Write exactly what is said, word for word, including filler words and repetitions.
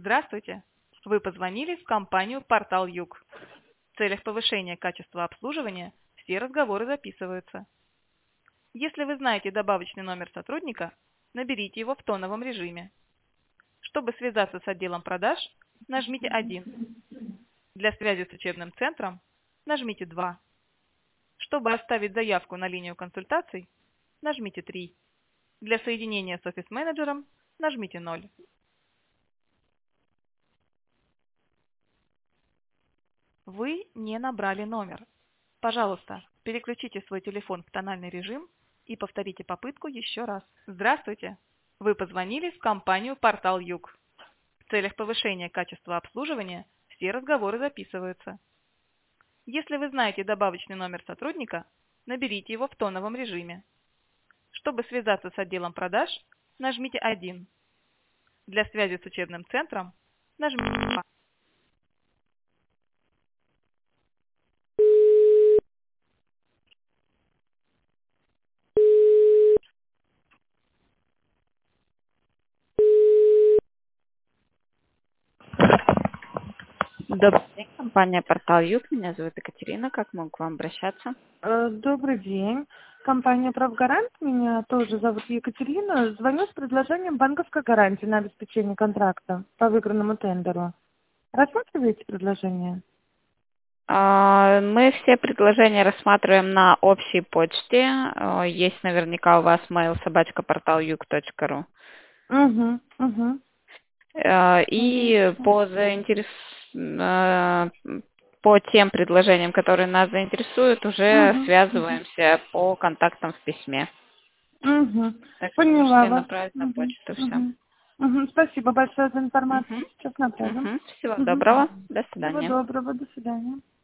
Здравствуйте! Вы позвонили в компанию «Портал Юг». В целях повышения качества обслуживания все разговоры записываются. Если вы знаете добавочный номер сотрудника, наберите его в тоновом режиме. Чтобы связаться с отделом продаж, нажмите один. Для связи с учебным центром нажмите два. Чтобы оставить заявку на линию консультаций, нажмите три. Для соединения с офис-менеджером нажмите ноль. Вы не набрали номер. Пожалуйста, переключите свой телефон в тональный режим и повторите попытку еще раз. Здравствуйте! Вы позвонили в компанию «Портал Юг». В целях повышения качества обслуживания все разговоры записываются. Если вы знаете добавочный номер сотрудника, наберите его в тоновом режиме. Чтобы связаться с отделом продаж, нажмите один. Для связи с учебным центром нажмите два. Добрый день, компания «Портал Юг». Меня зовут Екатерина. Как могу к вам обращаться? Э, Добрый день. Компания «Правгарант». Меня тоже зовут Екатерина. Звоню с предложением банковской гарантии на обеспечение контракта по выигранному тендеру. Рассматриваете предложение? А, Мы все предложения рассматриваем на общей почте. А, Есть наверняка у вас mail собачка портал юг точка ру. Угу, угу. А, И по заинтерес... а, по тем предложениям, которые нас заинтересуют, уже Угу. связываемся по контактам в письме. Угу. Так что Поняла можете вас. направить на Угу. почту все. Угу. Угу. Спасибо большое за информацию. Сейчас направим. Всего Угу. доброго. До Всего свидания. доброго. До свидания.